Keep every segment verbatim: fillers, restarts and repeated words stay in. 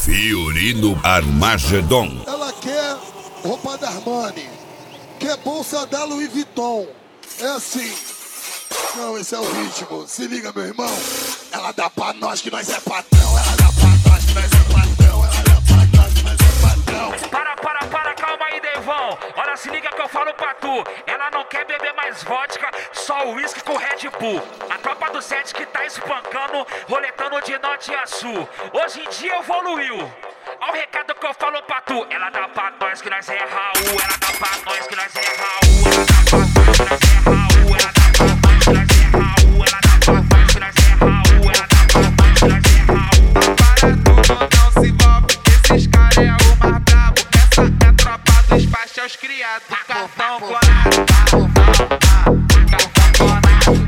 Fiorino Armagedon. Ela quer roupa da Armani, quer bolsa da Louis Vuitton. É assim. Não, esse é o ritmo. Se liga, meu irmão. Ela dá pra nós que nós é patrão. Ela dá pra nós que nós é patrão. Ela dá pra nós que nós é patrão. Para, para, para, calma aí, Devão. Olha, se liga que eu falo pra tu. Ela não quer beber mais vodka, só uísque com Red Bull. A tropa do sete que tá espancando, roletando de norte a sul. Hoje em dia evoluiu. Olha o recado que eu falo pra tu. Ela dá pra nós que nós é Raul. Ela dá pra nós que nós é Raul. Ela dá pra nós que nós é Raul. Ela dá pra nós que nós é Raul. Ela dá pra nós que nós é Raul. Ela dá pra nós que nós é Raul. Para tudo, não se envolve. Esses caras é o mais brabo. Essa é a tropa dos baixos criados. Cartão colado. Cartão colado.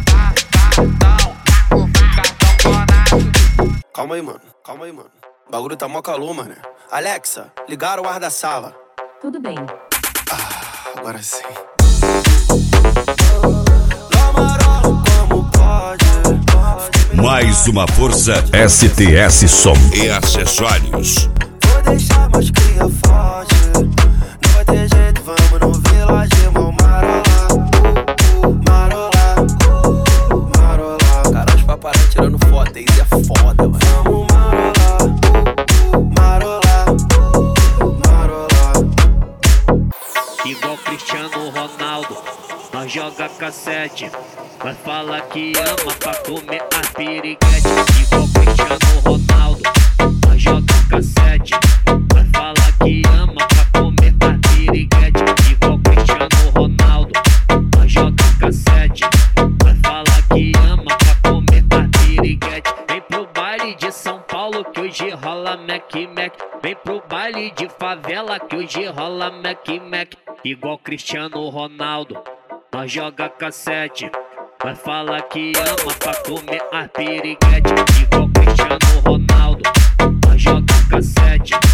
Cartão colado. Calma aí, mano. Calma aí, mano. O bagulho tá mó calor, mano. Alexa, ligaram o ar da sala. Tudo bem. Ah, agora sim. Mais uma força S T S Som e acessórios. Vou deixar meus cria forte. Não vai ter jeito, vamos no Village, mal marola. Marola, marola. Cara, os paparazzi tirando foto, isso é foda, mano. Vamos marola, marola, marola. Igual Cristiano Ronaldo, nós joga cassete. Vai falar que ama pra comer as piriguete. Igual Cristiano Ronaldo, nós joga cassete. Vai falar que ama pra comer as piriguete. Igual Cristiano Ronaldo, nós joga cassete. Vai falar que ama pra comer as piriguete. Vem pro baile de São Paulo que hoje rola Mac Mac. Vem pro baile de favela que hoje rola Mac Mac. Igual Cristiano Ronaldo, nós joga cassete. Vai falar que ama pra comer as piriguete. Igual Cristiano Ronaldo, nós joga cassete.